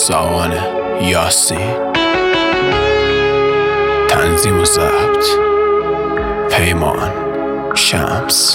ساوان یاسین. تنظیم و ضبط پیمان شمس.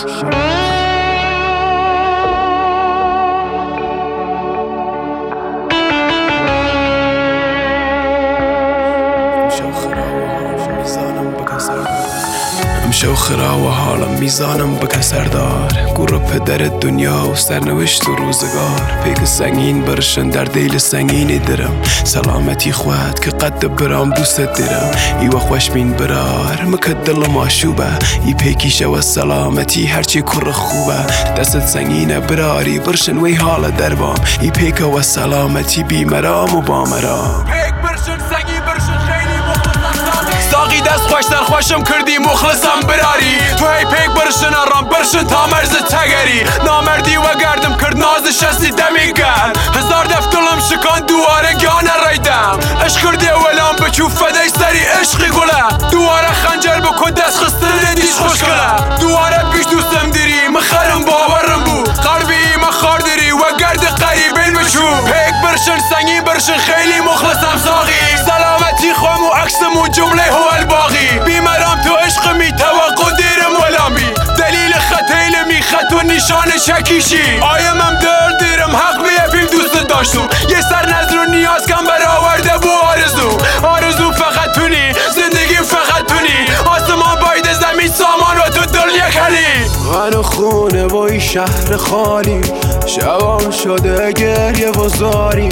امشو خرا و حالم میزانم به کسردار گور پدر دنیا و سرنوشت و روزگار. پیک سنگین برشن در دیل سنگینی درم. سلامتی خواهد که قد برام دوست درم. ایوه خوش بین برار مکد دل ماشوبه. ای پیکی شو سلامتی هرچی کر خوبه. دست سنگینه براری برشن وی حال دربام. ای پیک و سلامتی بی مرام و با مرام. پیک برشن سنگین برشن خیلی ساقی دست خوش در خوشم کردی مخلصم براری. تو هی پیک برشن آرام برشن تا مرز تگری. نامردی و گردم کرد ناز شستی دمی کرد. هزار دفترم شکان دواره گانه ریدم. عشق کردی اولام بچو فدای سری عشقی گله. دواره خنجر بکن دست خستر دیش خوش کنه. دواره پیش دوستم دیری مخرم باورم بو. قربی مخار دیری و گرد قریبین بچو. پیک برشن سنگین برشن خیلی مخلصم ساقی. سلامتی خوام و عکسم و جمله هو الباقی. بیمرام تو عشق می توقع دیرم ولامی. دلیل خطیل می خط و نشان شکیشی. آیمم در دیرم حق بیفیم دوست داشتم. یه سر نظر و نیاز کم برآورده بو آرزو. آرزو فقط تونی زندگی فقط تونی. آسمان باید زمین سامان و تو دل یک حلی. من و خونه و این شهر خالی. شبام شده گریه و زاری.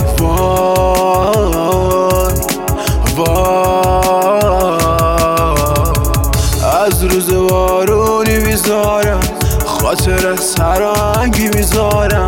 از روز وارونی میذارم خاطر سرانگی میذارم.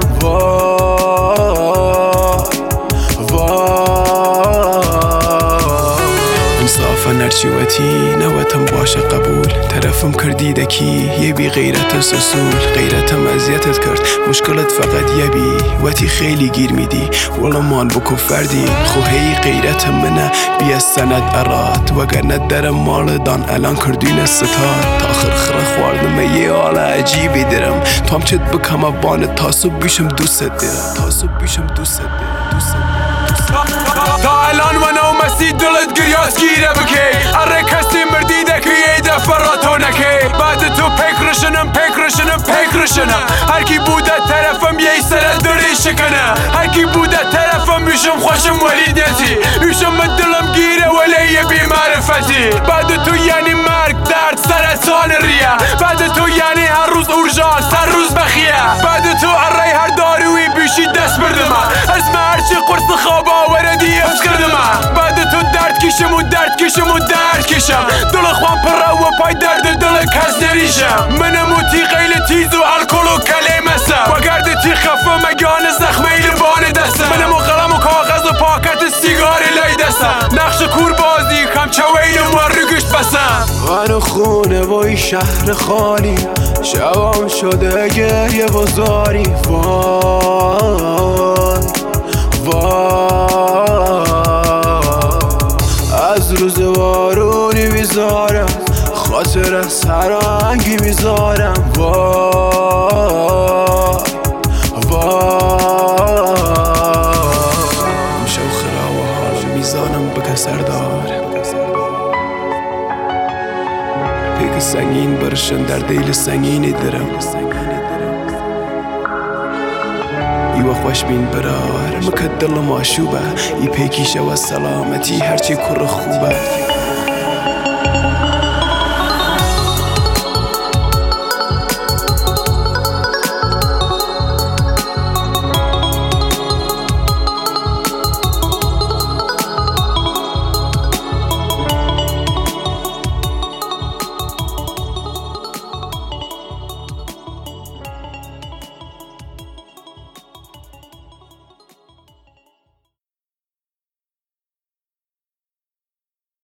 انصافا نرچیوتی نوتم باشه قبول. طرفم کردی دکی یه بی غیرت سسول. غیرتم اذیتت کرد مشکلت فقط یه بی وتی خیلی گیر میدی. والا مان بکو فردی خوهی غیرت منه بی از سند ارات. وگرنه درم مال دان الان کردین ستار. تا آخر خره خواردم یه حال عجیبی درم. تو هم چت بکم بانه تاسو بیشم دوست درم. تاسو بیشم دوست درم. تا الان منو مسی دلت گریاس گیره بکی. اره کسی مردیده که یه دفعه را تو نکی. بعد تو پیکرشنم هر کی بوده طرفم یه سر دری شکنه. هر کی بوده طرفم میشم خوشم ولیدتی. میشم من دلم گیره ولی یه بی معرفتی. بعد تو یعنی مرگ درد سرطان ریه. بعد تو یعنی هر روز اورژانس هر روز بخیه. بعد تو اره هر داروی بیشی دست بردم. اسم هرچی قرص خواب آوردی افز کردم. بعد تو درد کشم و درد کشم. دل خوام پر و پای درد دل کس نریشم. منم و تی غیل تیز و الکل و کلیمسم. و گرد تی خفه مگان زخمه لبان دستم. منم و قلم و کاغذ و پاکت سیگار لای دستم. نقش کور بازی کم چویلم و رگشت بسم. من و خونه و این شهر خالی. شبام شده گریه و زاری. از روز وارونی میذارم خاطر سرانگی میذارم. امشو خرا و حالم میزانم به کسردار. پیک سنگین برشن در دیل سنگینی درم. ایوه خوش بین برار مکد دل ماشوبه. ای پیکی شو سلامتی هرچی کر خوبه.